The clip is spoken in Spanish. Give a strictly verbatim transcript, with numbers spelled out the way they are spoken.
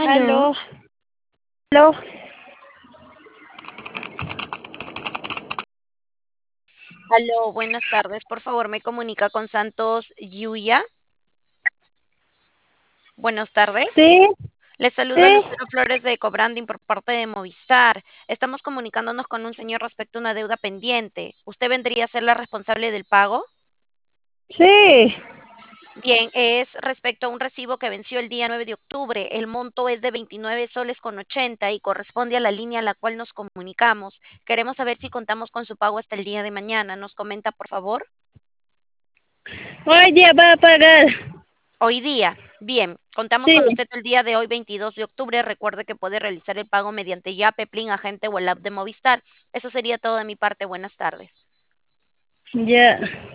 Aló, Aló, aló. aló, buenas tardes. Por favor, me comunica con Santos Yuya. Buenas tardes. Sí, Les saluda sí, Lucero Flores de Cobranding por parte de Movistar. Estamos comunicándonos con un señor respecto a una deuda pendiente. ¿Usted vendría a ser la responsable del pago? sí. Bien, es respecto a un recibo que venció el día nueve de octubre. El monto es de veintinueve soles con ochenta y corresponde a la línea a la cual nos comunicamos. Queremos saber si contamos con su pago hasta el día de mañana. ¿Nos comenta, por favor? Hoy día va a pagar. Hoy día, bien, contamos Sí, con usted el día de hoy, veintidós de octubre. Recuerde que puede realizar el pago mediante Yape, Plin, Agente o el app de Movistar. Eso sería todo de mi parte. Buenas tardes. ya.